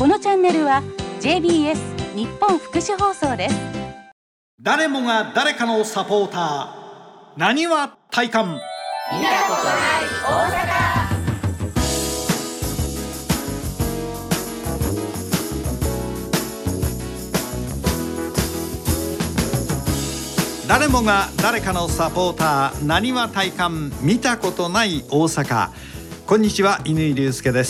このチャンネルは JBS 日本福祉放送です。 誰もが誰かのサポーター、なにわ体感。 見たことない大阪。 誰もが誰かのサポーター、なにわ体感、見たことない大阪。こんにちは、乾隆介です。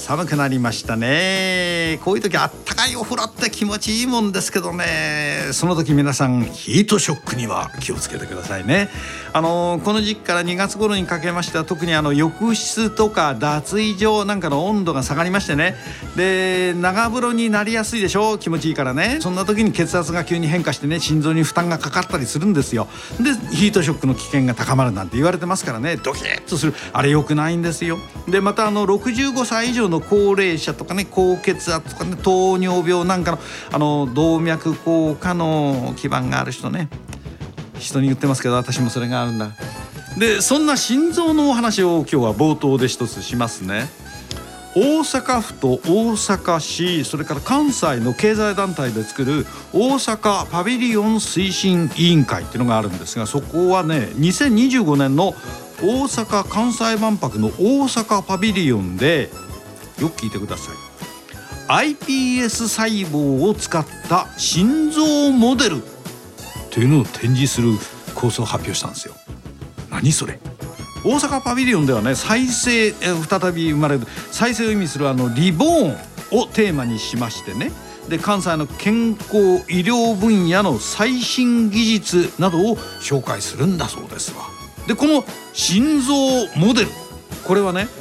寒くなりましたね。こういう時あったかいお風呂って気持ちいいもんですけどね、その時皆さんヒートショックには気をつけてくださいね。この時期から2月頃にかけましては、特に浴室とか脱衣所なんかの温度が下がりましてね、で長風呂になりやすいでしょ、気持ちいいからね。そんな時に血圧が急に変化してね、心臓に負担がかかったりするんですよ。でヒートショックの危険が高まるなんて言われてますからね、ドキッとする、あれ良くないんですよ。でまた65歳以上の高齢者とかね、高血圧とかね、糖尿病なんかの動脈硬化の基盤がある人ね、人に言ってますけど私もそれがあるんだ。でそんな心臓のお話を今日は冒頭で一つしますね。大阪府と大阪市、それから関西の経済団体で作る大阪パビリオン推進委員会っていうのがあるんですが、そこはね、2025年の大阪・関西万博の大阪パビリオンで、よく聞いてください、iPS 細胞を使った心臓モデルというのを展示する構想を発表したんですよ。何それ。大阪パビリオンではね、再生、再び生まれる再生を意味するリボーンをテーマにしましてね、で関西の健康医療分野の最新技術などを紹介するんだそうですわ。でこの心臓モデル、これはね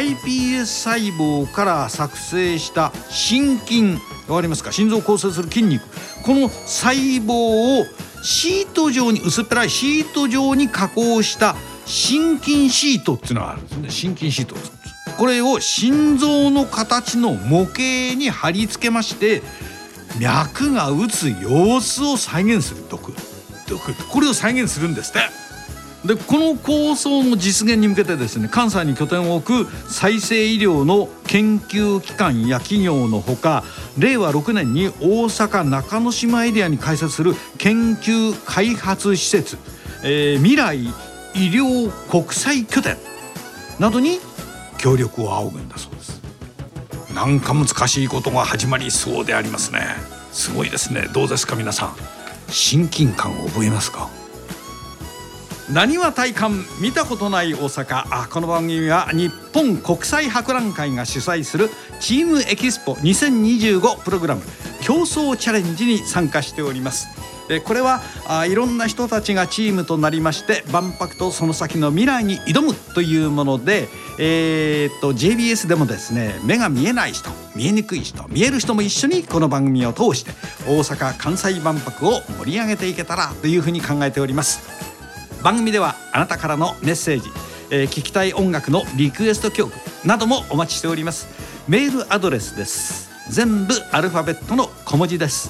iPS 細胞から作成した心筋、わかりますか、心臓を構成する筋肉、この細胞をシート状に、薄っぺらいシート状に加工した心筋シートっていうのがあるんですね。心筋シート、これを心臓の形の模型に貼り付けまして、脈が打つ様子を再現する、これを再現するんですって。でこの構想の実現に向けてですね、関西に拠点を置く再生医療の研究機関や企業のほか、令和6年に大阪中之島エリアに開設する研究開発施設、未来医療国際拠点などに協力を仰ぐんだそうです。なんか難しいことが始まりそうでありますね。すごいですね。どうですか皆さん、親近感を覚えますか。なにわ体感、見たことない大阪。この番組は日本国際博覧会が主催するチームエキスポ2025プログラム競争チャレンジに参加しております。これはいろんな人たちがチームとなりまして、万博とその先の未来に挑むというもので、JBS でもですね、目が見えない人、見えにくい人、見える人も一緒にこの番組を通して大阪・関西万博を盛り上げていけたらというふうに考えております。番組ではあなたからのメッセージ、聞きたい音楽のリクエスト曲などもお待ちしております。メールアドレスです。全部アルファベットの小文字です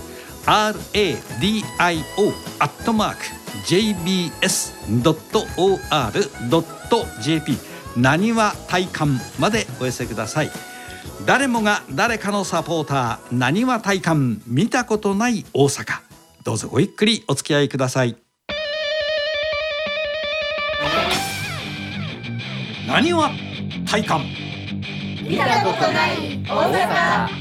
。radio@jbs.or.jp なにわ体感までお寄せください。誰もが誰かのサポーター、なにわ体感、見たことない大阪。どうぞごゆっくりお付き合いください。なにわ体感、 見たことない大阪。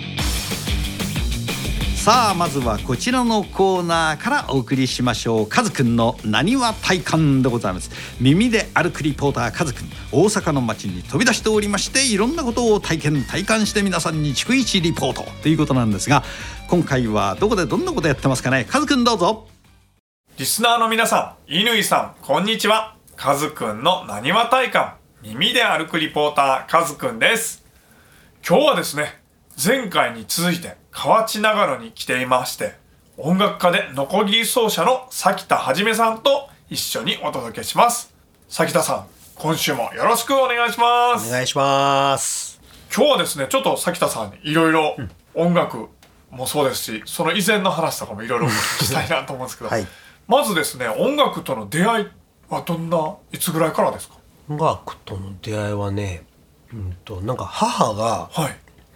さあまずはこちらのコーナーからお送りしましょう。カズくんのなにわ体感でございます。耳で歩くリポーターカズくん、大阪の街に飛び出しておりまして、いろんなことを体感して皆さんに逐一リポートということなんですが、今回はどこでどんなことやってますかね。カズくんどうぞ。 リスナーの皆さん、乾さんこんにちは。カズくんのなにわ体感、耳で歩くリポーターカズくんです。今日はですね、前回に続いて河内長野に来ていまして、音楽家でノコギリ奏者の崎田はじめさんと一緒にお届けします。崎田さん、今週もよろしくお願いします。 お願いします。 今日はですね、ちょっと崎田さんにいろいろ音楽もそうですし、その以前の話とかもいろいろお聞きしたいなと思うんですけど、はい、まずですね、音楽との出会いはいつぐらいからですか？ 音楽との出会いはね、なんか母が、 はい、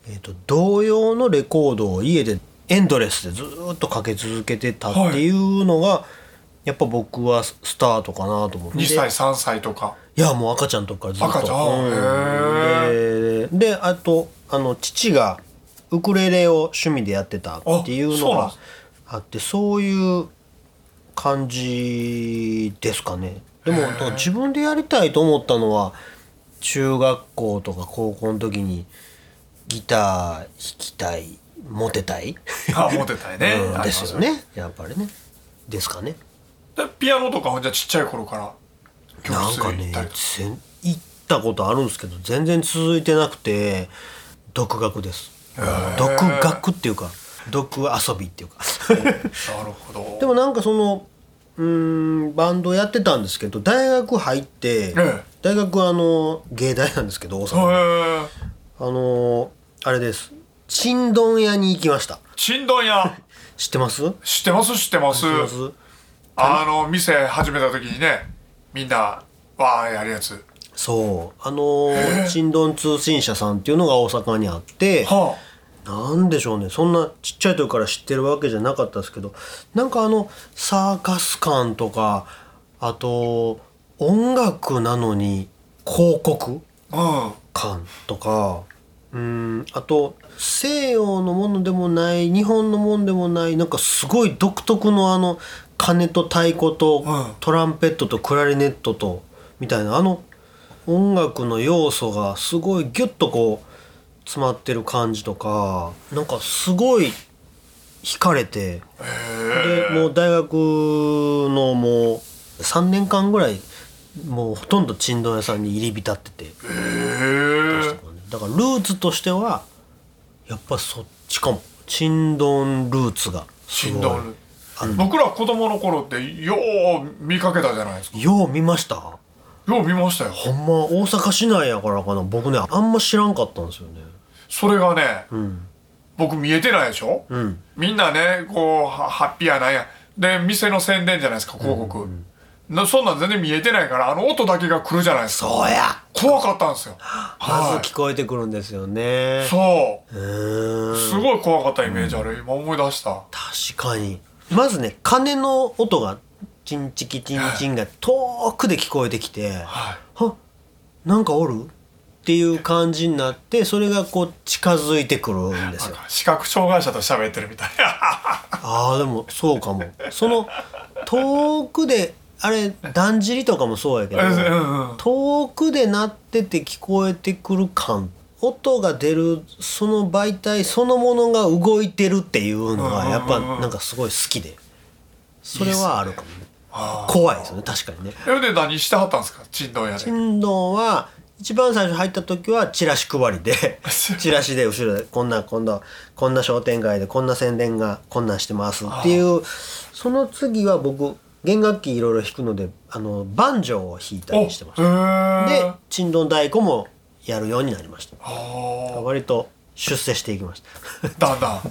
童謡のレコードを家でエンドレスでずっとかけ続けてたっていうのが、やっぱ僕はスタートかなと思って。 2歳3歳とか。 いやもう赤ちゃんとかずっと。 赤ちゃん、 であと父がウクレレを趣味でやってたっていうのがあって、そういう感じですかね。でも自分でやりたいと思ったのは中学校とか高校の時にギター弾きたい、モテたいモテたいね、 ですよね、やっぱりね。ですかね。 でピアノとかほんじゃちっちゃい頃から教なんか室に行ったりね行ったことあるんですけど全然続いてなくて、独学です。独学っていうか独遊びっていうかなるほど。 でもなんかそのバンドやってたんですけど、大学入って、大学は芸大なんですけど大阪のあれです、ちんどん屋に行きました。 ちんどん屋知ってます？ 知ってます。店始めた時にね、みんなわーやるやつ。 そうちんどん通信社さんっていうのが大阪にあって、なんでしょうね、そんなちっちゃい時から知ってるわけじゃなかったですけど、なんかサーカス館とか、あと音楽なのに広告館とか、あと西洋のものでもない日本のものでもない、なんかすごい独特の鐘と太鼓とトランペットとクラリネットとみたいな音楽の要素がすごいギュッとこう詰まってる感じとか、なんかすごい惹かれて、でもう大学のもう3年間ぐらいもうほとんどちんどん屋さんに入り浸ってて、だからルーツとしてはやっぱそっちかも。ちんどんルーツがすごい。 僕ら子供の頃ってよう見かけたじゃないですか。 よう見ました。 よう見ましたよ。 ほんま大阪市内やからかな、僕ねあんま知らんかったんですよね。 それがね、僕見えてないでしょ、みんなねこうハッピーやなんやで店の宣伝じゃないですか、広告、そんなん全然見えてないから、音だけが来るじゃないですか。 そうや、 怖かったんですよ。 まず聞こえてくるんですよね。 そうすごい怖かったイメージある、今思い出した。 確かに。まずね、鐘の音がチンチキチンチンが遠くで聞こえてきて、なんかおるっていう感じになって、それがこう近づいてくるんですよ。 視覚障害者と喋ってるみたいでもそうかも。その遠くであれだんじりとかもそうやけど、遠くで鳴ってて聞こえてくる感、音が出るその媒体そのものが動いてるっていうのがやっぱなんかすごい好きで、それはあるかもね。怖いですよね、確かにね。 で何してはったんですか、ちんどん屋で。 ちんどんは一番最初入った時はチラシ配りでチラシで後ろでこんな商店街でこんな宣伝がこんなんしてますっていう。その次は僕弦楽器いろいろ弾くのでバンジョーを弾いたりしてました。でちんどん太鼓もやるようになりました。割と出世していきましただんだん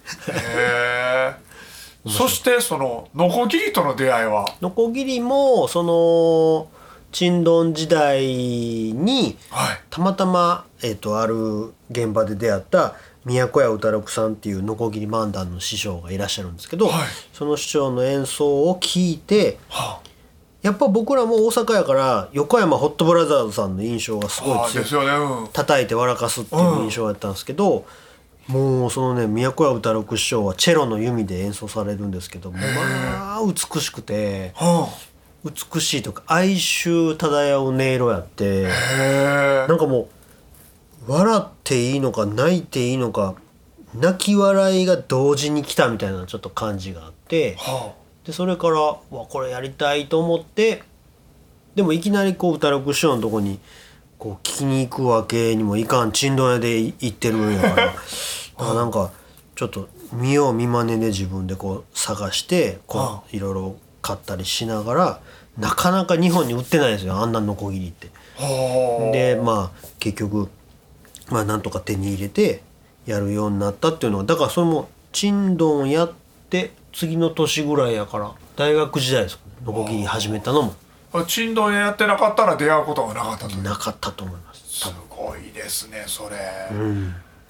そしてそのノコギリとの出会いは。 ノコギリもそのちんどん時代にたまたま、ある現場で出会った宮古屋歌六さんっていうノコギリ漫談の師匠がいらっしゃるんですけど、その師匠の演奏を聞いて、やっぱ僕らも大阪やから横山ホットブラザーズさんの印象がすごい強い、叩いて笑かすっていう印象やったんですけど、もうそのね宮古屋歌六師匠はチェロの弓で演奏されるんですけど、まあ美しくて、美しいとか哀愁漂う音色やって、なんかもう笑っていいのか泣いていいのか泣き笑いが同時に来たみたいなちょっと感じがあって、でそれからこれやりたいと思って、でもいきなりこう歌六師匠のとこにこう聞きに行くわけにもいかん、ちんどん屋で行ってるんやからなんかちょっと見よう見まねで自分でこう探してこういろいろ買ったりしながら、なかなか日本に売ってないですよ、あんなノコギリって。で結局なんとか手に入れてやるようになったっていうのは、だからそれもちんどんやって次の年ぐらいやから大学時代です、ノコギリ始めたのも。 ちんどんやってなかったら出会うことがなかったと。 なかったと思います。 すごいですねそれ。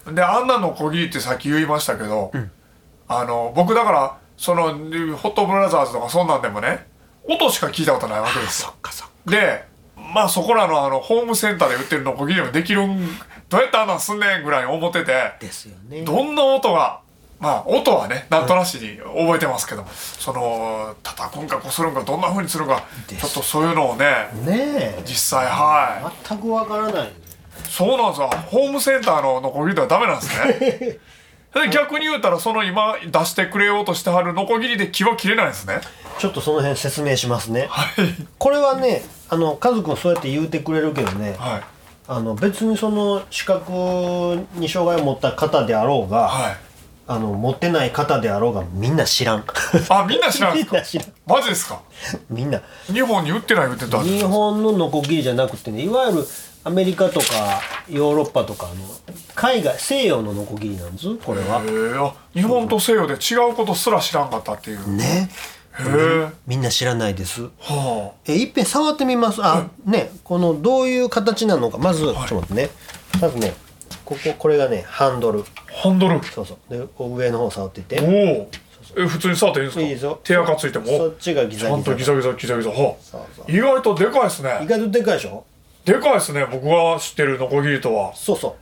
であんなのこぎりってさっき言いましたけど、僕だからそのホットブラザーズとかそんなんでもね音しか聞いたことないわけですよ。でまあそこらのホームセンターで売ってるのこぎりもできるんどうやってあんなんすんねんぐらいに思っててですよね。 どんな音がまあ音はねなんとなしに覚えてますけど、その叩くんかこするんかどんな風にするんかちょっとそういうのをね実際全くわからない。 そうなんですよ。ホームセンターのノコギリではダメなんですね。で逆に言うたらその今出してくれようとしてはるノコギリで木は切れないんですね。 ちょっとその辺説明しますね。これはねカズくんそうやって言うてくれるけどね、別にその視覚に障害を持った方であろうが、持ってない方であろうがみんな知らん。 あ、みんな知らんみんな知らん。 マジですか。 みんな日本に売ってない言ってたんです日本のノコギリじゃなくてね、いわゆるアメリカとかヨーロッパとか海外西洋のノコギリなんです。これは日本と西洋で違うことすら知らんかったっていうね。みんな知らないです。いっぺん触ってみます。このどういう形なのかまずちょっと待ってね。まずねこれがねハンドル。そうそう。で上の方触ってて。 普通に触っていいんですか。 いいですよ。 手垢ついてもそっちがギザギザ。 ちゃんとギザギザ。意外とでかいですね。 意外とでかいでしょ。 でかいですね。僕が知ってるノコギリとは。 そうそう。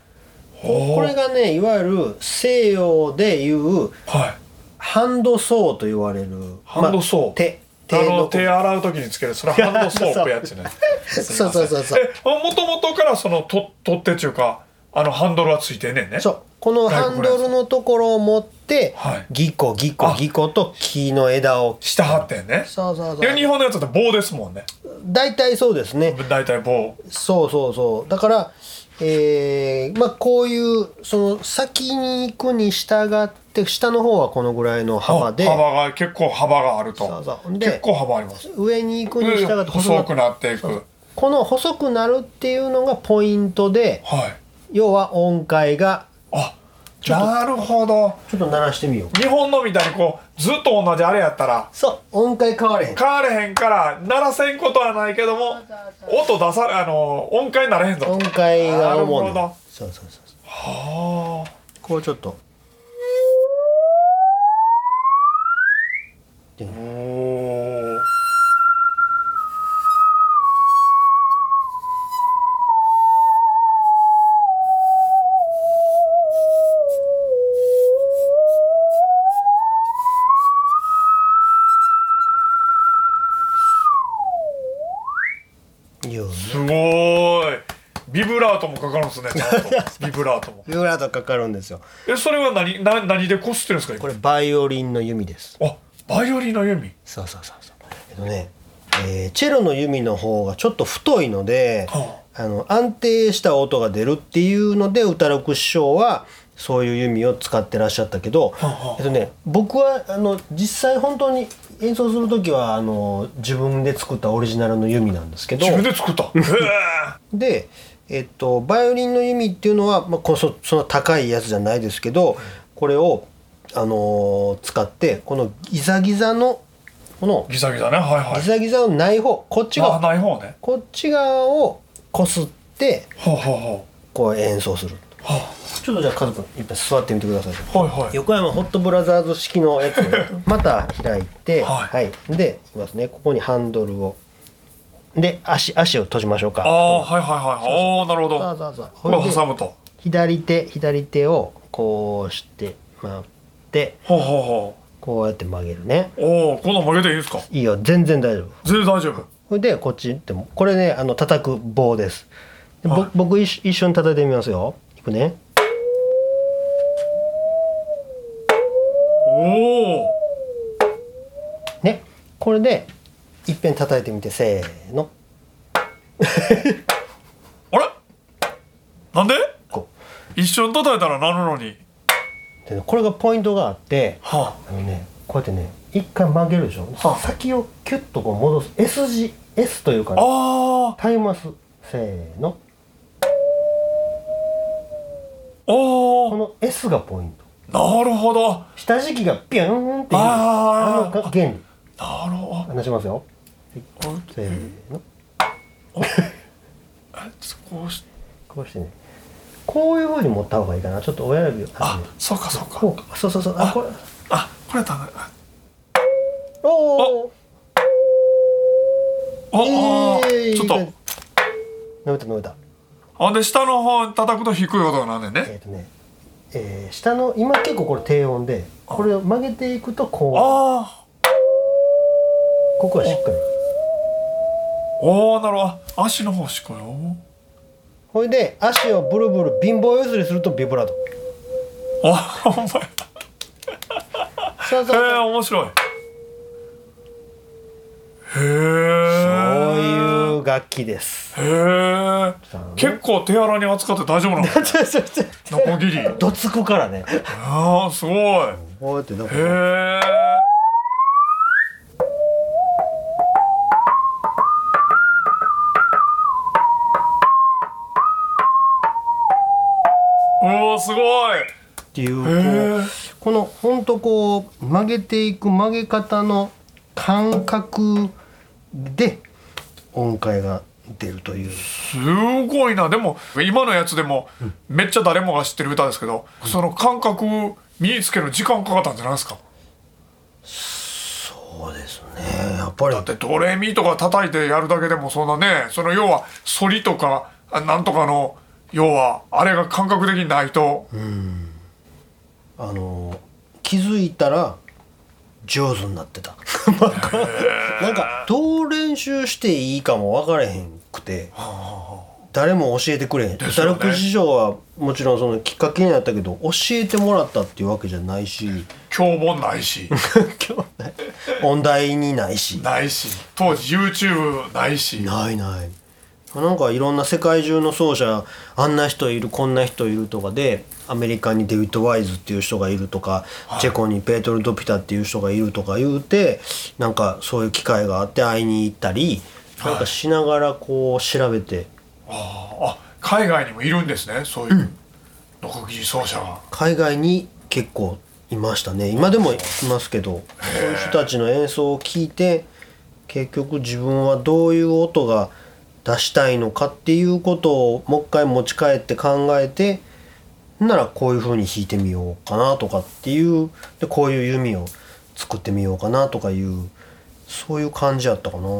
これがねいわゆる西洋でいうハンドソーと言われる。 ハンドソー。手洗う時につけるそれハンドソープやつね。 そう。 もともとからその取っ手っていうかハンドルはついてんねんね。 そう。このハンドルのところを持ってギコと木の枝を下張ってんね。 そう。 日本のやつって棒ですもんね。 大体そうですね。 大体棒。 そう。だからこういうその先に行くに従って下の方はこのぐらいの幅で結構幅があると。 そう結構幅あります。 上に行くに従って細くなっていく。 この細くなるっていうのがポイントで、要は音階がなるほど。 ちょっと鳴らしてみよう。 日本のみたいにずっと同じあれやったら音階変われへんから鳴らせんことはないけども音出さ音階なれへんぞ。 音階が主に。 なるほど。 そう。こうちょっとすごい。ビブラートもかかるんですね。ちゃんとビブラートかかるんですよ。それは何でこすってるんですか。 これバイオリンの弓です。 バイオリンの弓。 そう。チェロの弓の方がちょっと太いので、安定した音が出るっていうので宇多六師匠はそういう弓を使ってらっしゃったけど、僕は実際本当に演奏する時は自分で作ったオリジナルの弓なんですけど。 自分で作った。 でバイオリンの弓っていうのは、その高いやつじゃないですけど、これを使ってこのギザギザのギザギザね。 ギザギザのない方こっち側ない方ね。 こっち側をこすってこう演奏する。ちょっとじゃあカズ君いっぱい座ってみてください。横山ホットブラザーズ式のやつをまた開いてでいきますね。ここにハンドルをで足を閉じましょうか。 なるほど。これ挟むと左手をこうして回ってこうやって曲げるね。 こんなん曲げていいですか。 いいよ、全然大丈夫。 大丈夫。 それでこっちってもこれね叩く棒です。僕一緒に叩いてみますよ。いくね。ね、これでいっぺん叩いてみてせーの。 あれなんで一緒に叩いたらなるのに。 でこれがポイントがあって、こうやってね一回曲げるでしょ。先をキュッとこう戻す S 字 S というか、タイマスせーの。この S がポイント。 なるほど。 下敷きがピューンっていうが原理。 なるほど。 話しますよ。せーの。こうしてね。 こういう風に持った方がいいかな。ちょっと親指をそうかそうか。 こうか。そうこれこれだね。 おちょっと伸びた。 で下の方叩くと低い音がなんねんね。 下の今結構これ低音で、これを曲げていくとこう、ここはしっかり。 なるほど。足の方しっかり。 ほいで足をブルブル貧乏ゆすりするとビブラート。 ほんまや。 そう面白い。 そういう楽器です。 結構手荒に扱って大丈夫なの？ノコギリ。 どつくからね。 すごい。 こうやってどこ？ すごい。 っていうこのほんとこう曲げていく曲げ方の感覚で音階が出るという。 すごいな。でも今のやつでもめっちゃ誰もが知ってる歌ですけど、その感覚身につける時間かかったんじゃないですか？ そうですね。やっぱりだってドレミとか叩いてやるだけでもそんなね、その要は反りとかなんとかの要はあれが感覚的にないと、 気づいたら上手になってた。なんかどう練習していいかも分からへんくて、誰も教えてくれへん。打楽師匠はもちろんそのきっかけになったけど教えてもらったっていうわけじゃないし、 教本ないし音大にないし当時 YouTube ないしないなんかいろんな世界中の奏者、あんな人いるこんな人いるとかで、アメリカにデビッド・ワイズっていう人がいるとか、チェコにペートル・ドピタっていう人がいるとか言うて、なんかそういう機会があって会いに行ったりなんかしながらこう調べて、 海外にもいるんですね、そういうノコギリ奏者が。 海外に結構いましたね。今でもいますけど、そういう人たちの演奏を聞いて、結局自分はどういう音が出したいのかっていうことをもう一回持ち帰って考えて、ならこういう風に弾いてみようかなとかっていう、でこういう弓を作ってみようかなとかいう、そういう感じやったかな。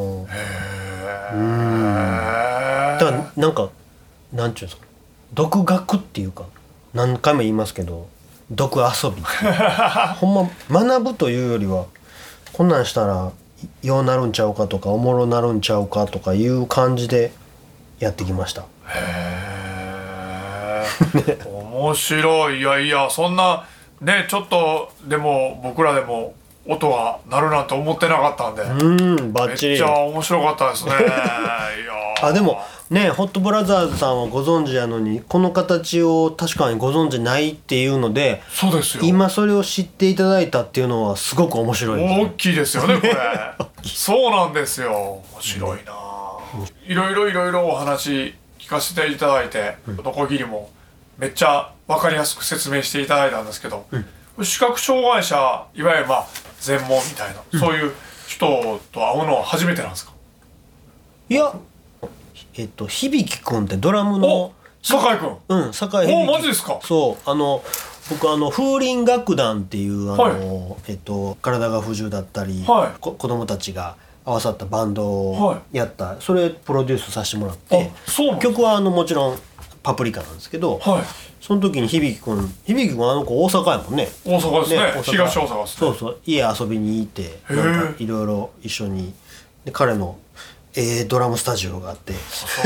だからなんかなんていうんですか、独学っていうか、何回も言いますけど独遊びほんま学ぶというよりは、こんなんしたらようなるんちゃうかとかおもろなるんちゃうかとかいう感じでやってきました。 面白い。いやそんなね、ちょっとでも僕らでも音が鳴るなんて思ってなかったんで、 バッチリめっちゃ面白かったですね。 でもね、ホットブラザーズさんはご存知やのに、この形を確かにご存知ないっていうので、 そうですよ、 今それを知っていただいたっていうのはすごく面白いです、 大きいですよねこれ。そうなんですよ、面白いな。いろいろお話聞かせていただいて、ノコギリもめっちゃ分かりやすく説明していただいたんですけど、視覚障害者、いわゆる全盲みたいな、そういう人と会うのは初めてなんですか？ いや、響くんってドラムの酒井くん、 酒井響。 マジですか？ そう、僕風鈴楽団っていう体が不自由だったり、子供たちが合わさったバンドをやった、それプロデュースさせてもらって、曲はもちろんパプリカなんですけど、その時に響くんあの子大阪やもんね。 大阪ですね、東大阪ですね。 そう家遊びに行って、なんかいろいろ一緒に、で彼のドラムスタジオがあって、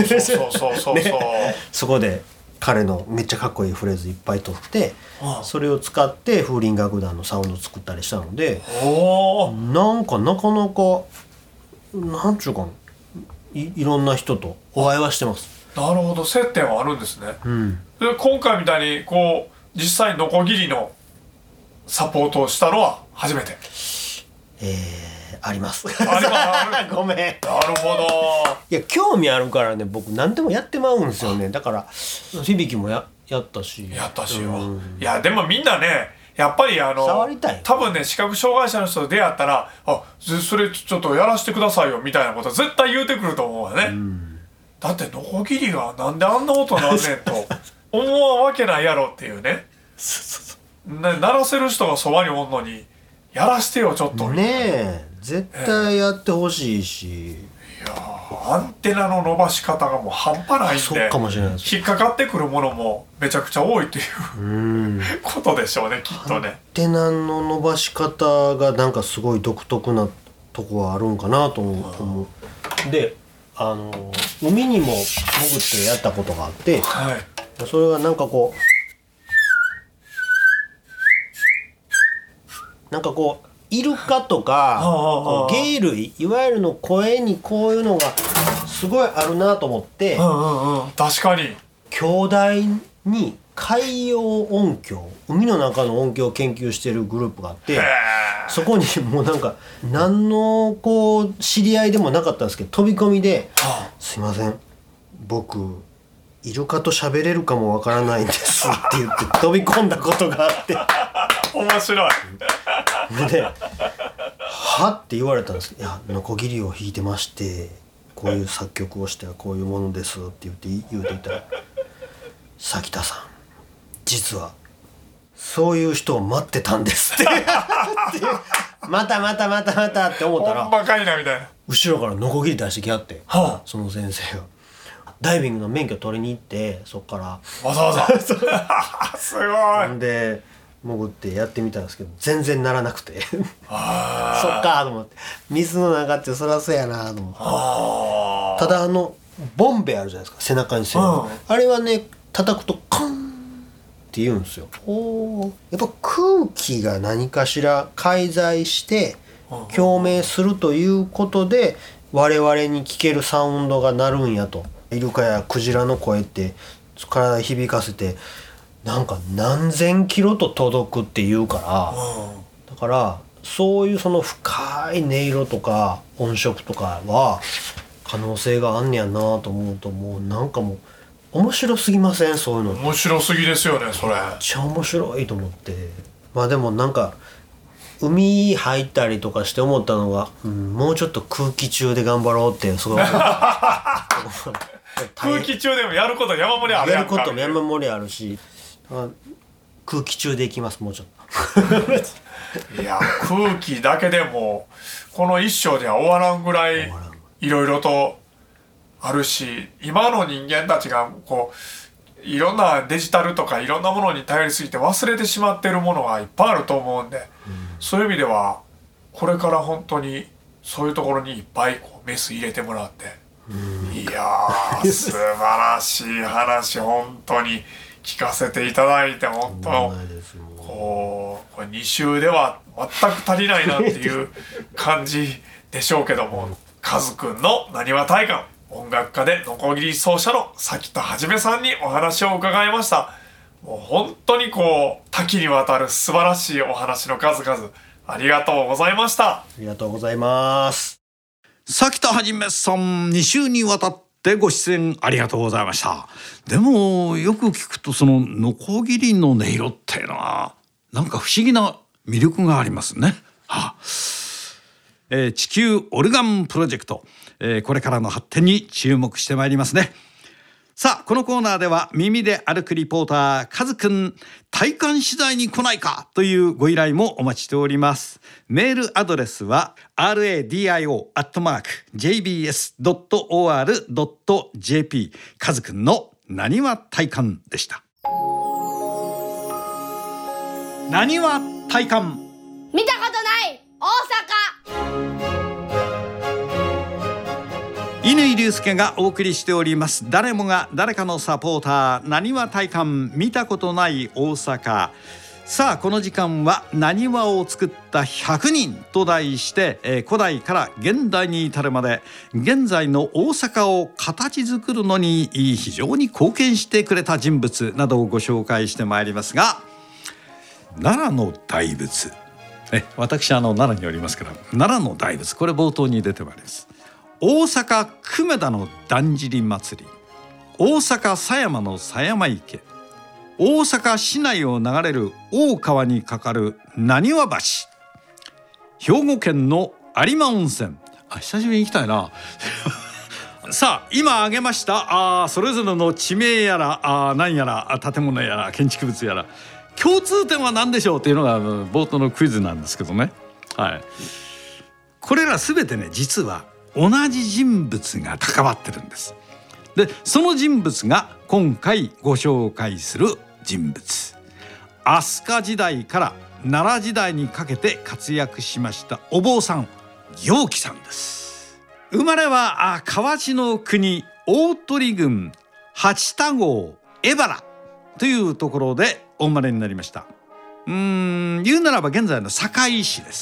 そこで彼のめっちゃかっこいいフレーズいっぱい取って、それを使って風鈴楽団のサウンド作ったりしたので、なんかなかなかなんちゅうかな、いろんな人とお会いはしてます。 なるほど、接点はあるんですね。で今回みたいにこう実際ノコギリのサポートをしたのは初めて。 あります。 ごめん。なるほど。 いや興味あるからね、僕何でもやってまうんですよね。だから響もやったし。いやでもみんなね、やっぱり触りたい。 多分ね、視覚障害者の人と出会ったら、それちょっとやらせてくださいよみたいなこと絶対言うてくると思うよね。だってノコギリがなんであんな音なんねんと思わんわけないやろっていうね。鳴らせる人がそばにおんのにやらしてよちょっとねえ絶対やってほしいし、 いやアンテナの伸ばし方がもう半端ないんで、 そうかもしれないです。 引っかかってくるものもめちゃくちゃ多いっていうことでしょうね、きっとね。 アンテナの伸ばし方がなんかすごい独特なとこはあるんかなと思う。で海にも潜ってやったことがあって、 はい、 それがなんかこうイルカとか鯨類いわゆるの声にこういうのがすごいあるなと思って、 確かに京大に海洋音響海の中の音響を研究してるグループがあって、そこにもうなんか何のこう知り合いでもなかったんですけど飛び込みで「すいません僕イルカと喋れるかもわからないんです」って言って飛び込んだことがあって面白いで「は?」って言われたんですけど「いやノコギリを弾いてましてこういう作曲をしてはこういうものです」って言うていたら「崎田さん実はそういう人を待ってたんです」ってまたって思ったらほんまかいなみたいな後ろからノコギリ出してきはって、その先生がダイビングの免許取りに行ってそっからわざわざすごいんで潜ってやってみたんですけど全然ならなくてそっかと思って水の中ってそらそうやなと思って、ただボンベあるじゃないですか背中に背負う、あれはね叩くとカンって言うんですよ。やっぱ空気が何かしら介在して共鳴するということで我々に聞けるサウンドが鳴るんやと。イルカやクジラの声って体響かせてなんか何千キロと届くっていうから、だからそういうその深い音色とか音色とかは可能性があんねやなと思うともうなんかもう面白すぎません？そういうの面白すぎですよねそれ。めっちゃ面白いと思って。まあでもなんか海入ったりとかして思ったのが、もうちょっと空気中で頑張ろうってすごい空気中でもやること山盛りあるやんか。 やることも山盛りあるし、空気中でいきますもうちょっといや空気だけでもこの一生では終わらんぐらいいろいろとあるし、今の人間たちがこういろんなデジタルとかいろんなものに頼りすぎて忘れてしまってるものがいっぱいあると思うんで、そういう意味ではこれから本当にそういうところにいっぱいこうメス入れてもらって、いやー素晴らしい話本当に聞かせていただいて本当これ2週では全く足りないなっていう感じでしょうけども、カズくんのなにわ体感音楽家でノコギリ奏者の崎田一さんにお話を伺いました。もう本当にこう多岐にわたる素晴らしいお話の数々ありがとうございました。 ありがとうございます。 崎田一さん2週にわたってご出演ありがとうございました。でもよく聞くとそのノコギリの音色っていうのはなんか不思議な魅力がありますね。地球オルガンプロジェクト、これからの発展に注目してまいりますね。さあこのコーナーでは耳で歩くリポーターカズくん体感取材に来ないかというご依頼もお待ちしております。メールアドレスは radio@jbs.or.jp カズくんのなにわ体感でした。なにわ体感見たことない大乾隆介がお送りしております。誰もが誰かのサポーターなにわ体感見たことない大阪。さあこの時間はなにわを作った100人と題して、古代から現代に至るまで現在の大阪を形作るのに非常に貢献してくれた人物などをご紹介してまいりますが、奈良の大仏、私奈良におりますから奈良の大仏、これ冒頭に出てまいります。大阪久米田のだんじり祭り、大阪狭山の狭山池、大阪市内を流れる大川に架かるなにわ橋、兵庫県の有馬温泉、久しぶりに行きたいなさあ今挙げましたそれぞれの地名やら何やら建物やら建築物やら共通点は何でしょうというのが冒頭のクイズなんですけどね、はい、これら全てね実は同じ人物が関わってるんです。でその人物が今回ご紹介する人物、飛鳥時代から奈良時代にかけて活躍しましたお坊さん行基さんです。生まれは河内の国大鳥郡八田郷江原というところでお生まれになりました。言うならば現在の堺市です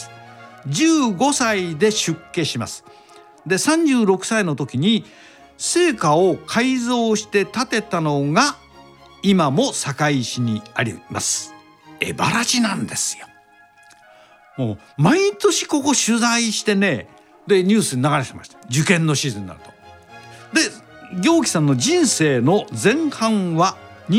。15歳で出家します。で36歳の時に生家を改造して建てたのが今も堺市にあります江原寺なんですよ。もう毎年ここ取材してね、でニュースに流れてました。受験のシーズンになると。で行基さんの人生の前半は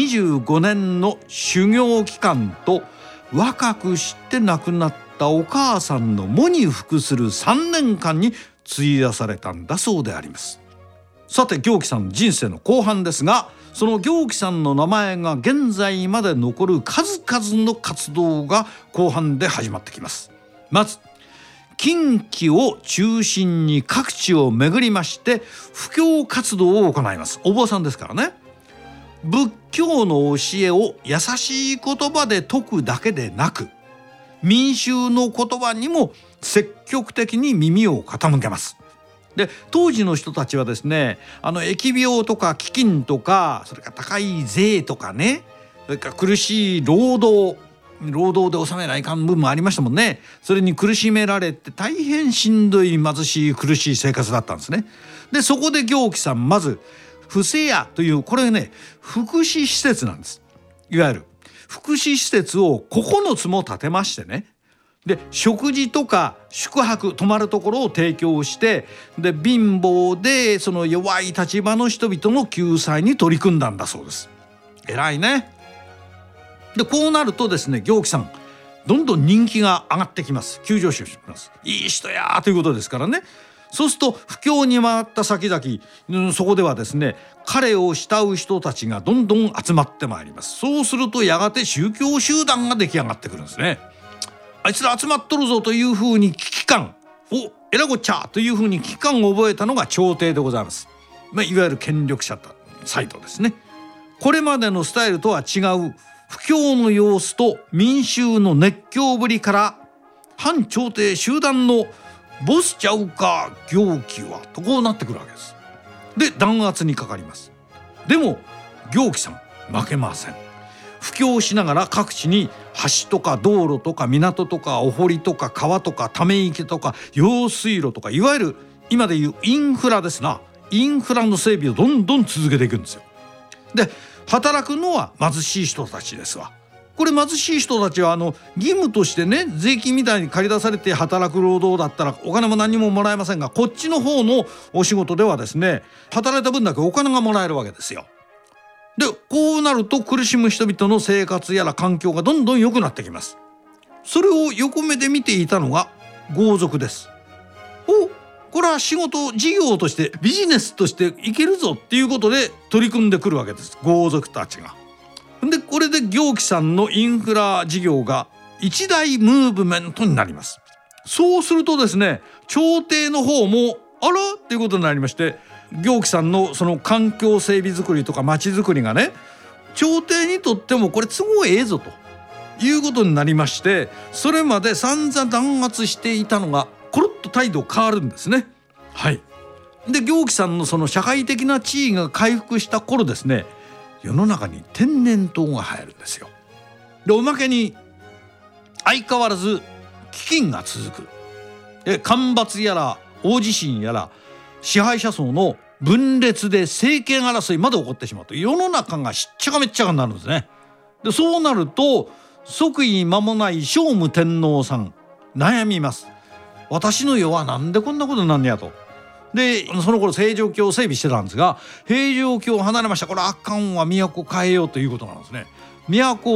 25年の修行期間と若くして亡くなったお母さんの喪に服する3年間に費やされたんだそうであります。さて行基さんの人生の後半ですが、その行基さんの名前が現在まで残る数々の活動が後半で始まってきます。まず近畿を中心に各地を巡りまして布教活動を行います。お坊さんですからね。仏教の教えを優しい言葉で説くだけでなく、民衆の言葉にも積極的に耳を傾けます。で当時の人たちはですね、疫病とか飢饉とか、それから高い税とかね、それから苦しい労働で収めないかん部分もありましたもんね。それに苦しめられて大変しんどい貧しい苦しい生活だったんですね。でそこで行基さんまず布施屋というこれね福祉施設なんです。いわゆる福祉施設を9つも建てましてね、で食事とか宿泊泊まるところを提供して、で貧乏でその弱い立場の人々の救済に取り組んだんだそうです。偉いね。でこうなるとですね、行基さんどんどん人気が上がってきます。急上昇します。いい人やということですからね。そうすると布教に回った先々、そこではですね彼を慕う人たちがどんどん集まってまいります。そうするとやがて宗教集団が出来上がってくるんですね。あいつら集まっとるぞというふうに危機感をえらごっちゃというふうに危機感を覚えたのが朝廷でございます。いわゆる権力者サイドですね。これまでのスタイルとは違う布教の様子と民衆の熱狂ぶりから、反朝廷集団のボスちゃうか行基はとこうなってくるわけです。で弾圧にかかります。でも行基さん負けません。布教しながら各地に橋とか道路とか港とかお堀とか川とかため池とか用水路とか、いわゆる今でいうインフラですな、インフラの整備をどんどん続けていくんですよ。で働くのは貧しい人たちですわ。これ貧しい人たちは義務としてね、税金みたいに借り出されて働く労働だったらお金も何ももらえませんが、こっちの方のお仕事ではですね働いた分だけお金がもらえるわけですよ。でこうなると苦しむ人々の生活やら環境がどんどん良くなってきます。それを横目で見ていたのが豪族です。これは仕事事業としてビジネスとしていけるぞっていうことで取り組んでくるわけです、豪族たちが。でこれで行基さんのインフラ事業が一大ムーブメントになります。そうするとですね、朝廷の方もあらっていうことになりまして、行基さんのその環境整備づくりとか町づくりがね、朝廷にとってもこれ都合ええぞということになりまして、それまで散々弾圧していたのがコロッと態度変わるんですね。はい。で行基さんのその社会的な地位が回復した頃ですね、世の中に天然痘が流行るんですよ。でおまけに相変わらず飢饉が続く。干ばつやら大地震やら支配者層の分裂で政権争いまで起こってしまうと、世の中がしっちゃかめっちゃかになるんですね。でそうなると即位間もない聖武天皇さん悩みます。私の世はなんでこんなことになんねやと。でその頃平城京を整備してたんですが、平城京を離れました。これあかんわ、都変えようということなんですね。都を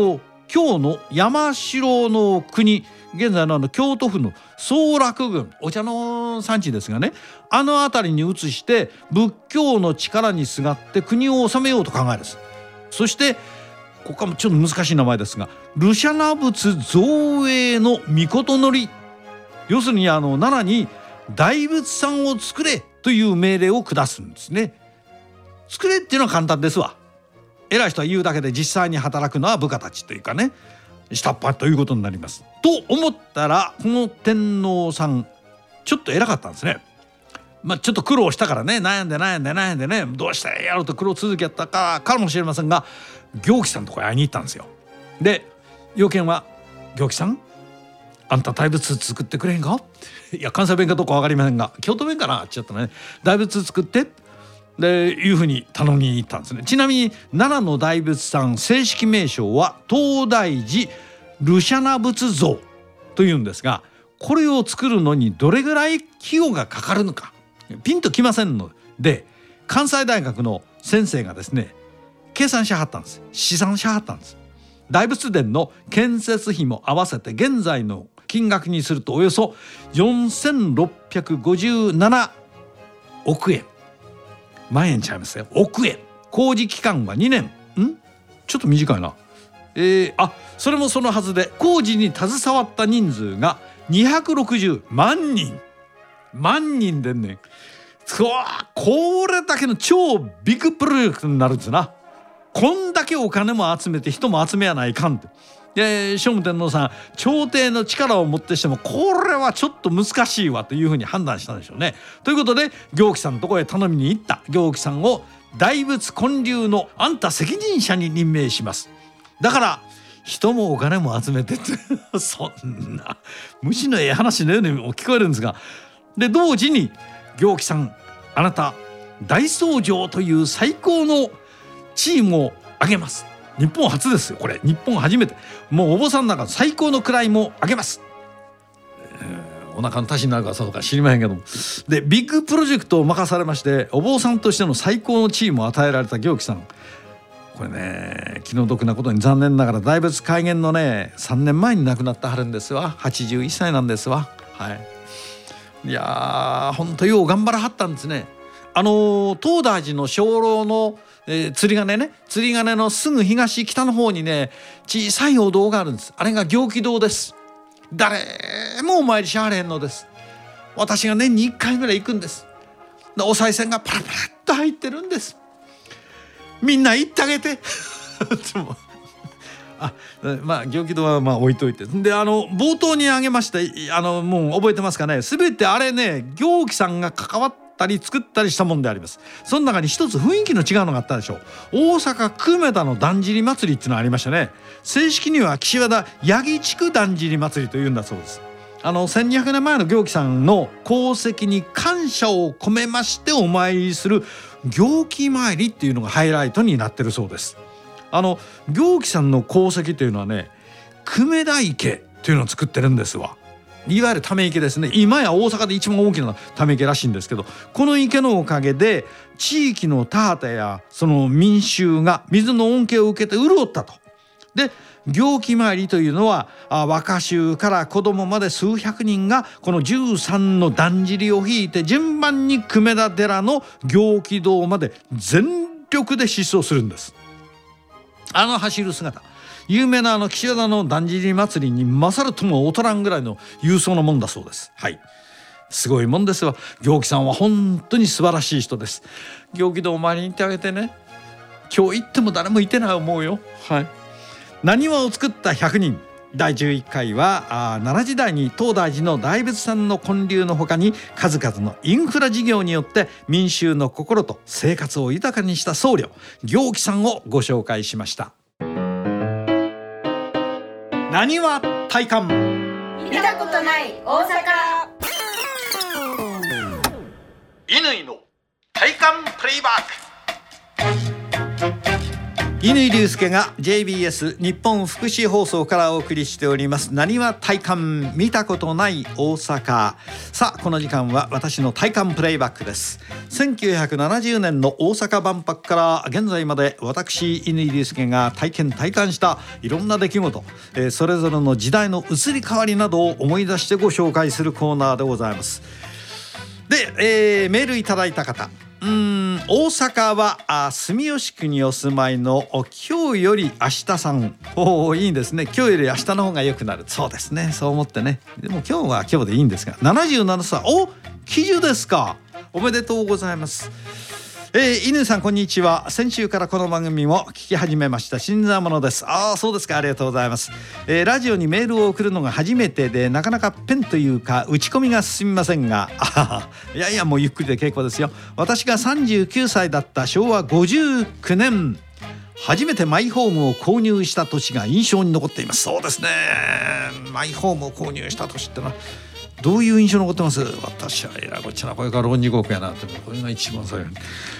京の山城の国、現在の京都府の総楽郡、お茶の産地ですがね、あの辺りに移して仏教の力にすがって国を治めようと考えです。そしてここはちょっと難しい名前ですが、盧舎那仏造営の御事乗り、要するに奈良に大仏さんを作れという命令を下すんですね。作れっていうのは簡単ですわ。偉い人は言うだけで実際に働くのは部下たちというかね、下っ端ということになります。と思ったらこの天皇さんちょっと偉かったんですね。ちょっと苦労したからね、悩んでね、どうしたらやろうと苦労続けやったからもしれませんが、行基さんのところに会いに行ったんですよ。で要件は、行基さんあんた大仏作ってくれへんか。いや関西弁かどうか分かりませんが京都弁かな、ちょっとね、大仏作ってでいうふうに頼みに行ったんですね。ちなみに奈良の大仏さん正式名称は東大寺盧舎那仏像というんですが、これを作るのにどれぐらい費用がかかるのかピンときませんので、関西大学の先生がですね計算しはったんです。試算しはったんです。大仏殿の建設費も合わせて現在の金額にするとおよそ4657億円、万円ちゃいますよ、億円。工事期間は2年。ちょっと短いな。それもそのはずで、工事に携わった人数が260万人。万人でね、これだけの超ビッグプロジェクトになるんですな。こんだけお金も集めて人も集めやないかんって。で聖武天皇さん朝廷の力をもってしてもこれはちょっと難しいわというふうに判断したんでしょうね。ということで行基さんのところへ頼みに行った。行基さんを大仏建立のあんた責任者に任命します。だから人もお金も集めてってそんな虫のええ話のようにも聞こえるんですが、で同時に行基さんあなた大僧正という最高のチームを挙げます。日本初ですよこれ。日本初めて。もうお坊さんの中で最高の位も挙げます。お腹の足しになるかそうか知りませんけども、でビッグプロジェクトを任されまして、お坊さんとしての最高のチームを与えられた行基さん、これね気の毒なことに残念ながら大仏開元のね3年前に亡くなってはるんですわ。81歳なんですわ。いやーほんとよう頑張らはったんですね。東大寺の鐘楼の釣り鐘ね、釣り鐘のすぐ東北の方にね小さいお堂があるんです。あれが行基堂です。誰もお参りしはれへんのです。私が年に1回ぐらい行くんです。お賽銭がパラパラっと入ってるんです。みんな行ってあげて行基堂は置いといて、で冒頭に挙げましたもう覚えてますかね。全てあれね行基さんが関わったり作ったりしたもんであります。その中に一つ雰囲気の違うのがあったでしょう。大阪久米田のだんじり祭りっていうのがありましたね。正式には岸和田八木地区だんじり祭りというんだそうです。1200年前の行基さんの功績に感謝を込めましてお参りする行基参りっていうのがハイライトになってるそうです。行基さんの功績というのはね久米田池というのを作ってるんですわ。いわゆるため池ですね。今や大阪で一番大きなため池らしいんですけど、この池のおかげで地域の田畑やその民衆が水の恩恵を受けて潤ったと。で行基参りというのは若衆から子供まで数百人がこの13のだんじりを引いて順番に久米田寺の行基堂まで全力で疾走するんです。走る姿、有名な岸和田のだんじり祭りに勝るとも劣らんぐらいの勇壮なもんだそうです。すごいもんですわ。行基さんは本当に素晴らしい人です。行基堂お参りに行ってあげてね。今日行っても誰もいてない思うよ。浪速を作った100人第11回は奈良時代に東大寺の大仏さんの建立のほかに数々のインフラ事業によって民衆の心と生活を豊かにした僧侶行基さんをご紹介しました。なにわ体感、 見たことない大阪。 乾の体感プレイバック。 乾隆介が JBS 日本福祉放送からお送りしておりますなにわ体感見たことない大阪。さあこの時間は私の体感プレイバックです。1970年の大阪万博から現在まで私乾隆介が体感したいろんな出来事、それぞれの時代の移り変わりなどを思い出してご紹介するコーナーでございます。で、メールいただいた方、大阪は住吉区にお住まいの今日より明日さん。いいんですね。今日より明日の方が良くなる。そうですね、そう思ってね。でも今日は今日でいいんですが、77歳。喜寿ですか。おめでとうございます。乾さんこんにちは。先週からこの番組も聞き始めました新参者です。そうですか、ありがとうございます。ラジオにメールを送るのが初めてでなかなかペンというか打ち込みが進みませんが、いやもうゆっくりで結構ですよ。私が39歳だった昭和59年初めてマイホームを購入した年が印象に残っています。そうですね、マイホームを購入した年ってのはどういう印象残ってます？私はこっちのこれから論地獄やなって、これが一番そういう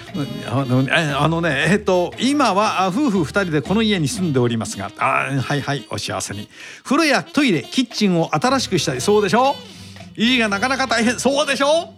今は夫婦2人でこの家に住んでおりますが、はいお幸せに。風呂やトイレキッチンを新しくしたり、そうでしょ。家がなかなか大変、そうでしょ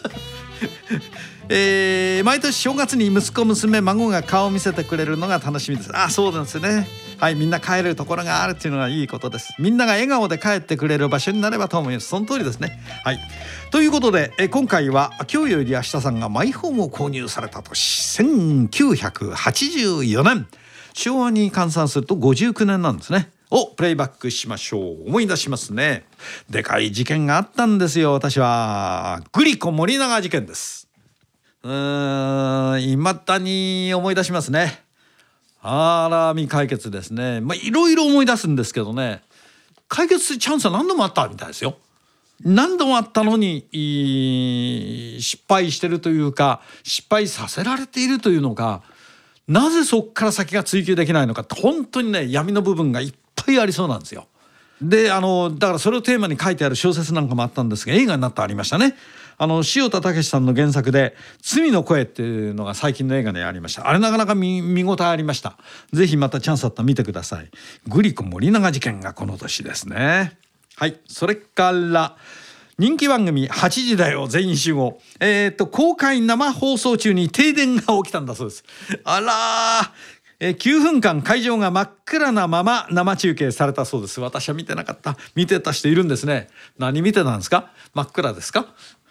毎年正月に息子娘孫が顔を見せてくれるのが楽しみです。そうなんですね。はい、みんな帰れるところがあるっていうのはいいことです。みんなが笑顔で帰ってくれる場所になればと思います。その通りですね。はい、ということで今回は今日より明日さんがマイホームを購入された年1984年、昭和に換算すると59年なんですね。プレイバックしましょう。思い出しますね。でかい事件があったんですよ。私はグリコ森永事件です。未だに思い出しますね。未解決ですね。いろいろ思い出すんですけどね、解決するチャンスは何度もあったみたいですよ。何度もあったのに失敗してるというか、失敗させられているというのか、なぜそこから先が追求できないのかって、本当にね闇の部分がいっぱいありそうなんですよ。でだからそれをテーマに書いてある小説なんかもあったんですが、映画になってありましたね。塩田武さんの原作で罪の声っていうのが最近の映画でありました。あれなかなか見応えありました。ぜひまたチャンスあったら見てください。グリコ森永事件がこの年ですね。はい、それから人気番組8時だよ全員集合、公開生放送中に停電が起きたんだそうです。9分間会場が真っ暗なまま生中継されたそうです。私は見てなかった。見てた人いるんですね。何見てたんですか？真っ暗ですか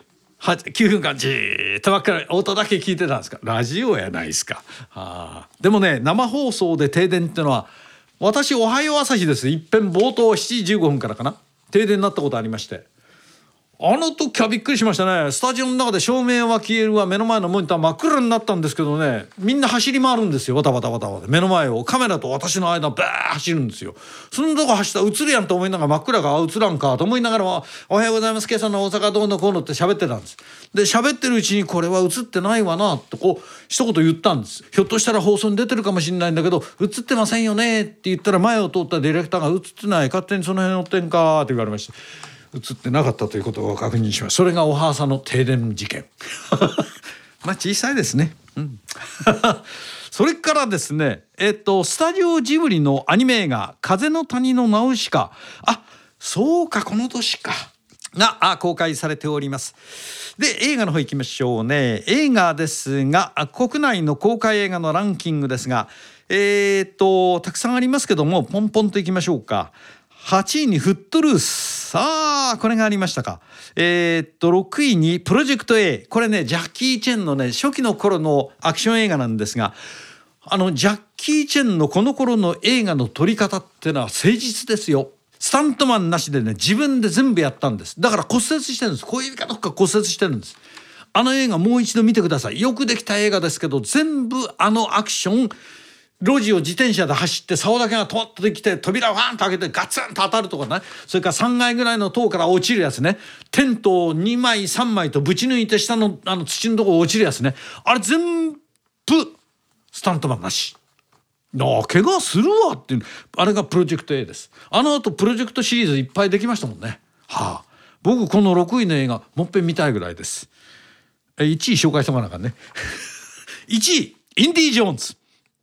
？9分間じーっと真っ暗い音だけ聞いてたんですか？ラジオやないですか。でもね、生放送で停電ってのは、私おはよう朝日です。いっぺん冒頭7時15分からかな、停電になったことありまして、あの時はびっくりしましたね。スタジオの中で照明は消えるわ、目の前のモニター真っ暗になったんですけどね、みんな走り回るんですよ。わたわた目の前をカメラと私の間バー走るんですよ。そのとこ走ったら映るやんと思いながら、真っ暗か映らんかと思いながら、おはようございます、今朝の大阪どうのこうのって喋ってたんです。で喋ってるうちに、これは映ってないわなって一言言ったんです。ひょっとしたら放送に出てるかもしれないんだけど、映ってませんよねって言ったら、前を通ったディレクターが、映ってない、勝手にその辺乗ってんかって言われました。映ってなかったということを確認します。それがおはさの停電事件小さいですね、それからですね、スタジオジブリのアニメ映画風の谷のナウシカ、そうかこの年かが公開されております。で映画の方行きましょうね。映画ですが、国内の公開映画のランキングですが、たくさんありますけども、ポンポンといきましょうか。8位にフットルース、これがありましたか。6位にプロジェクト A、 これねジャッキー・チェンのね初期の頃のアクション映画なんですが、ジャッキー・チェンのこの頃の映画の撮り方ってのは誠実ですよ。スタントマンなしでね、自分で全部やったんです。だから骨折してるんです。小指かどっか骨折してるんです。映画もう一度見てください。よくできた映画ですけど、全部アクション、路地を自転車で走って竿だけがトワッときて扉をファンと開けてガツンと当たるとかね、それから3階ぐらいの塔から落ちるやつね、テントを2枚3枚とぶち抜いて下の土のとこ落ちるやつね、あれ全部スタントマンなし。怪我するわっていう、あれがプロジェクト A です。後プロジェクトシリーズいっぱいできましたもんね。僕この6位の映画もっぺん見たいぐらいです。1位紹介してもらわなあかんね1位インディ・ジョーンズ。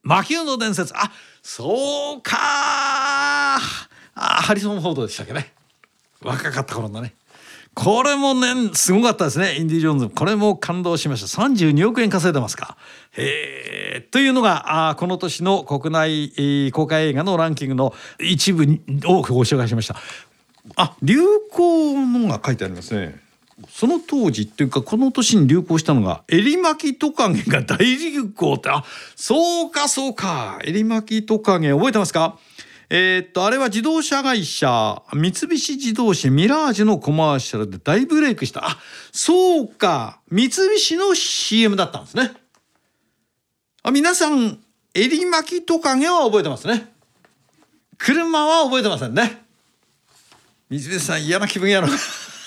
魔球の伝説。あ、そうか。ハリソン・フォードでしたっけね。若かった頃のね。これもねすごかったですね。インディ・ジョーンズ、これも感動しました。32億円稼いでますか。というのがこの年の国内公開映画のランキングの一部をご紹介しました。流行のが書いてありますね。その当時っていうかこの年に流行したのが襟巻きトカゲが大流行って。そうか襟巻きトカゲ覚えてますか。あれは自動車会社三菱自動車ミラージュのコマーシャルで大ブレイクした。そうか、三菱の CM だったんですね。皆さん襟巻きトカゲは覚えてますね。車は覚えてませんね。三菱さん嫌な気分やろ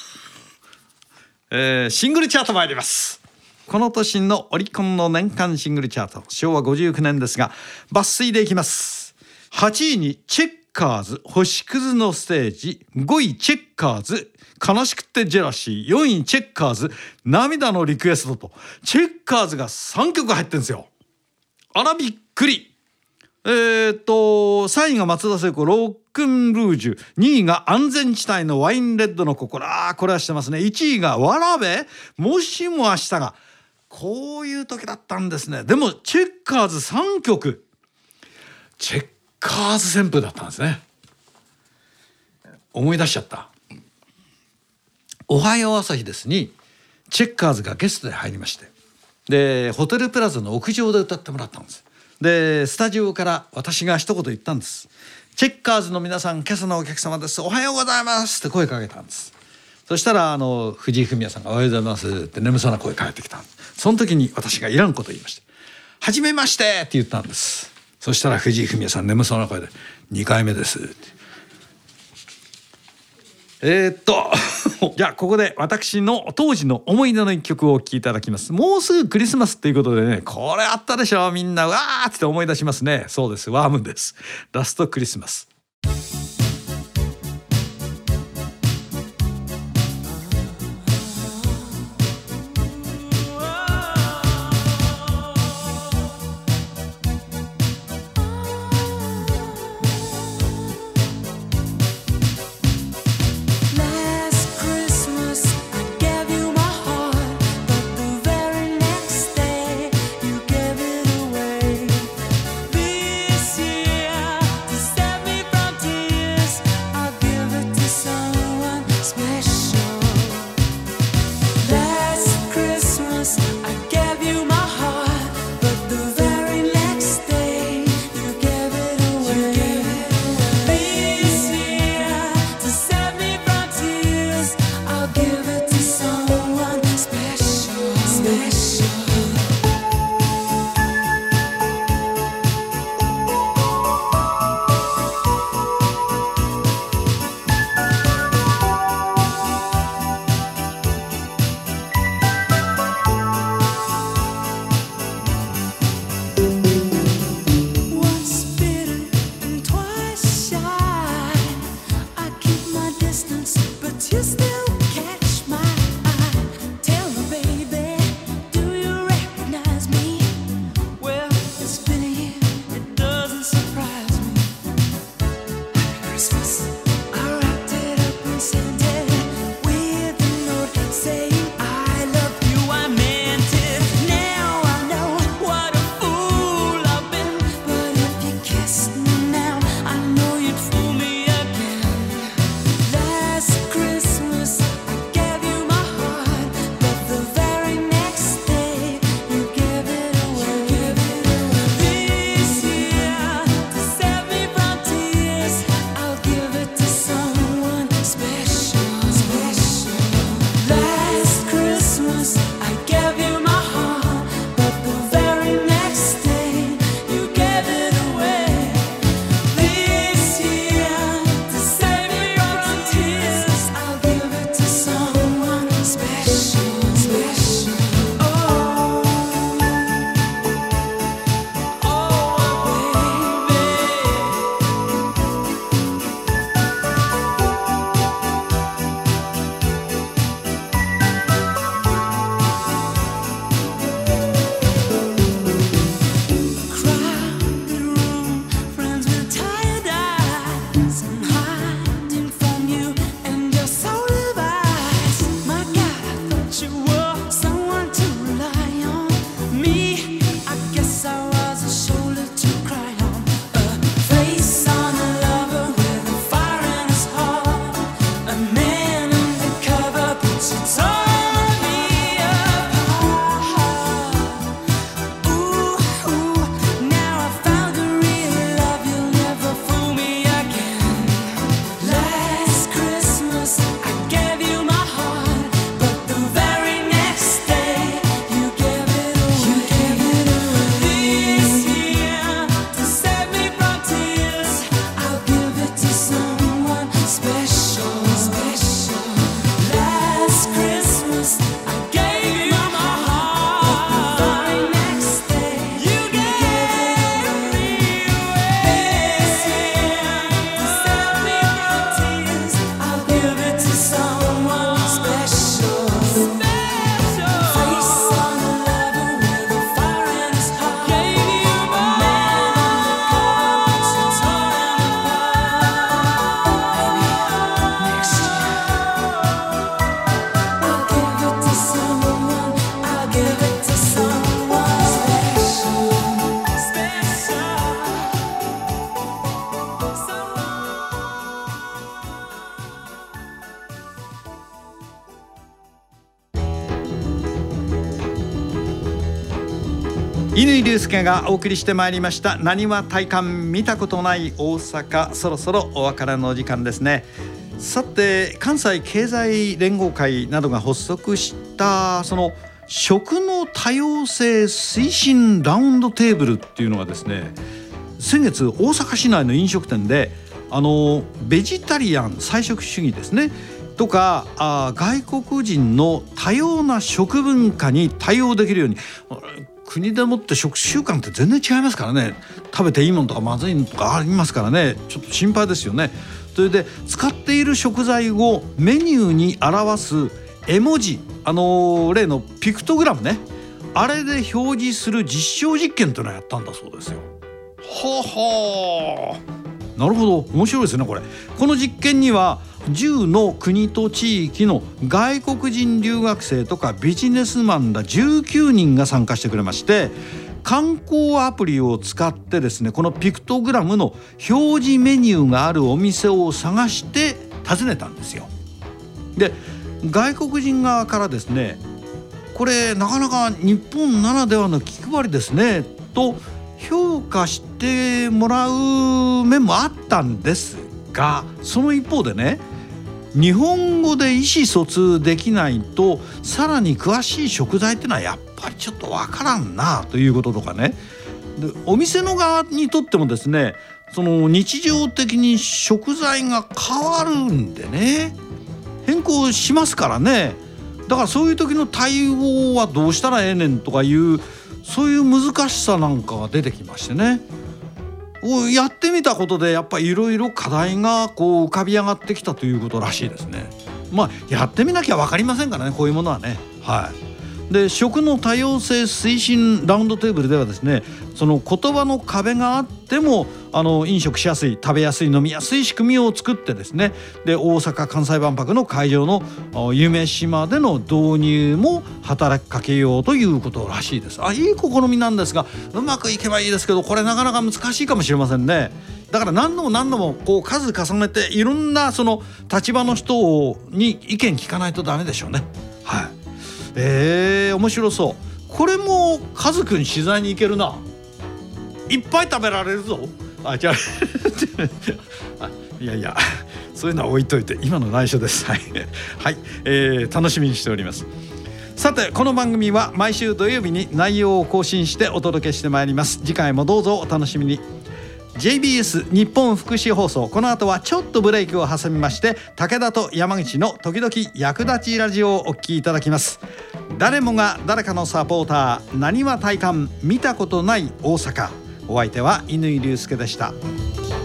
シングルチャート参ります。この年のオリコンの年間シングルチャート、昭和59年ですが抜粋でいきます。8位にチェッカーズ星屑のステージ、5位チェッカーズ悲しくてジェラシー、4位チェッカーズ涙のリクエストと、チェッカーズが3曲入ってるんですよ。びっくり。3位が松田聖子ロックンルージュ、2位が安全地帯のワインレッドの心、これはしてますね。1位がわらべもしも明日が。こういう時だったんですね。でもチェッカーズ3曲、チェッカーズ旋風だったんですね。思い出しちゃった。おはよう朝日ですにチェッカーズがゲストで入りまして、でホテルプラザの屋上で歌ってもらったんです。でスタジオから私が一言言ったんです。チェッカーズの皆さん、今朝のお客様です、おはようございますって声かけたんです。そしたら藤井フミヤさんがおはようございますって眠そうな声返ってきたんです。その時に私がいらんこと言いました。はじめましてって言ったんです。そしたら藤井フミヤさん眠そうな声で2回目ですって。じゃあここで私の当時の思い出の一曲をお聴きいただきます。もうすぐクリスマスっていうことでね、これあったでしょ、みんなわーって思い出しますね。そうです、ワームです。ラストクリスマス。 This year to set me free. 乾隆介がお送りしてまいりましたなにわ体感見たことない大阪、そろそろお別れの時間ですね。さて関西経済連合会などが発足したその食の多様性推進ラウンドテーブルっていうのがですね、先月大阪市内の飲食店でベジタリアン菜食主義ですねとか外国人の多様な食文化に対応できるように、国でもって食習慣って全然違いますからね。食べていいものとかまずいのとかありますからね、ちょっと心配ですよね。それで使っている食材をメニューに表す絵文字、例のピクトグラムね、あれで表示する実証実験というのをやったんだそうですよ。はあ、なるほど、面白いですねこれ。この実験には10の国と地域の外国人留学生とかビジネスマンら19人が参加してくれまして、観光アプリを使ってですね、このピクトグラムの表示メニューがあるお店を探して訪ねたんですよ。で外国人側からですね、これなかなか日本ならではの気配りですねと評価してもらう面もあったんですが、その一方でね、日本語で意思疎通できないとさらに詳しい食材っていうのはやっぱりちょっとわからんなということとかね。でお店の側にとってもですね、その日常的に食材が変わるんでね、変更しますからね。だからそういう時の対応はどうしたらええねんとかいう、そういう難しさなんかが出てきましてね、やってみたことでやっぱりいろいろ課題がこう浮かび上がってきたということらしいですね。まあやってみなきゃ分かりませんからね、こういうものはね。はい。で食の多様性推進ラウンドテーブルではですね、その言葉の壁があっても飲食しやすい、食べやすい、飲みやすい仕組みを作ってですね、で大阪・関西万博の会場の夢洲での導入も働きかけようということらしいです。いい試みなんですが、うまくいけばいいですけど、これなかなか難しいかもしれませんね。だから何度もこう数重ねていろんなその立場の人に意見聞かないとダメでしょうね。はい。面白そう。これもカズくん取材に行けるな。いっぱい食べられるぞ。じゃあいやそういうのは置いといて、今の内緒です。はい、はい、楽しみにしております。さてこの番組は毎週土曜日に内容を更新してお届けしてまいります。次回もどうぞお楽しみに。JBS 日本福祉放送、この後はちょっとブレイクを挟みまして、武田と山口の時々役立ちラジオをお聞きいただきます。誰もが誰かのサポーター、なにわ体感見たことない大阪。お相手は乾隆介でした。